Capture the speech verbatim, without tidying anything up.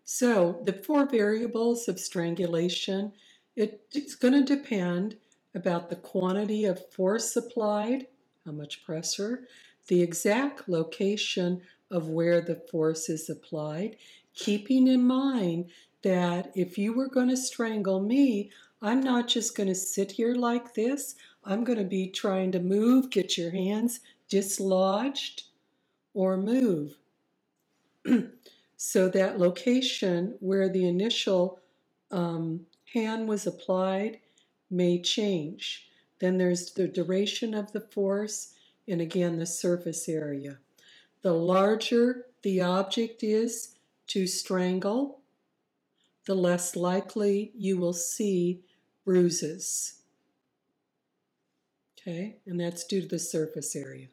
So the four variables of strangulation, it, it's going to depend about the quantity of force applied, how much pressure, the exact location of where the force is applied, keeping in mind that if you were going to strangle me, I'm not just going to sit here like this. I'm going to be trying to move, get your hands dislodged, or move. So that location where the initial um, hand was applied may change. Then there's the duration of the force, and again, the surface area. The larger the object is to strangle, the less likely you will see bruises. Okay, and that's due to the surface area.